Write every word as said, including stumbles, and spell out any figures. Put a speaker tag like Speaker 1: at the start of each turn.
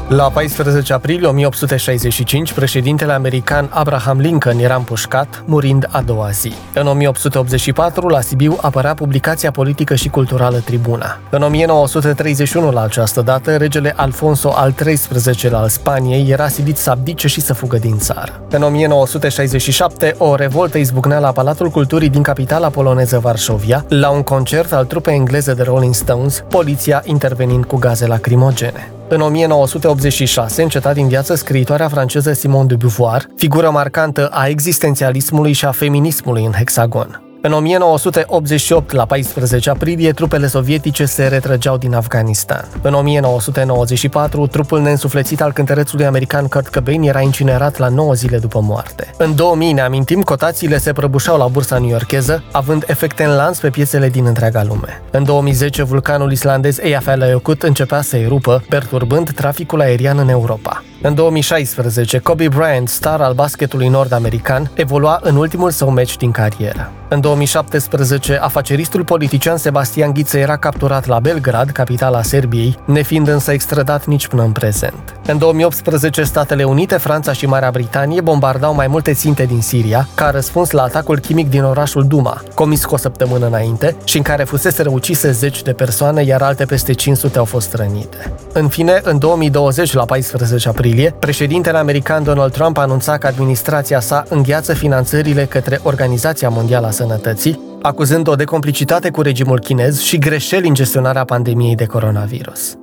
Speaker 1: La paisprezece aprilie o mie opt sute șaizeci și cinci, președintele american Abraham Lincoln era împușcat, murind a doua zi. În o mie opt sute optzeci și patru, la Sibiu apărea publicația politică și culturală Tribuna. În o mie nouă sute treizeci și unu, la această dată, regele Alfonso al treisprezecelea al Spaniei era silit să abdice și să fugă din țară. În o mie nouă sute șaizeci și șapte, o revoltă izbucnea la Palatul Culturii din capitala poloneză Varșovia, la un concert al trupei engleze de Rolling Stones, poliția intervenind cu gaze lacrimogene. În o mie nouă sute optzeci și șase, înceta din viață scriitoarea franceză Simone de Beauvoir, figură marcantă a existențialismului și a feminismului în Hexagon. În o mie nouă sute optzeci și opt, la paisprezece aprilie, trupele sovietice se retrăgeau din Afganistan. În o mie nouă sute nouăzeci și patru, trupul neînsuflețit al cântărețului american Kurt Cobain era incinerat la nouă zile după moarte. În două mii, ne amintim, cotațiile se prăbușeau la bursa newyorkeză, având efecte în lanț pe piețele din întreaga lume. În două mii zece, vulcanul islandez Eyjafjallajökull începea să erupă, perturbând traficul aerian în Europa. În două mii șaisprezece, Kobe Bryant, star al basketului nord-american, evolua în ultimul său meci din carieră. În două mii șaptesprezece, afaceristul politician Sebastian Ghiță era capturat la Belgrad, capitala Serbiei, nefiind însă extradat nici până în prezent. În două mii optsprezece, Statele Unite, Franța și Marea Britanie bombardau mai multe ținte din Siria, ca răspuns la atacul chimic din orașul Duma, comis cu o săptămână înainte, și în care fusese ucise zeci de persoane, iar alte peste cinci sute au fost rănite. În fine, în două mii douăzeci, la paisprezece aprilie, președintele american Donald Trump anunța că administrația sa îngheață finanțările către Organizația Mondială a Sănătății, acuzând-o de complicitate cu regimul chinez și greșeli în gestionarea pandemiei de coronavirus.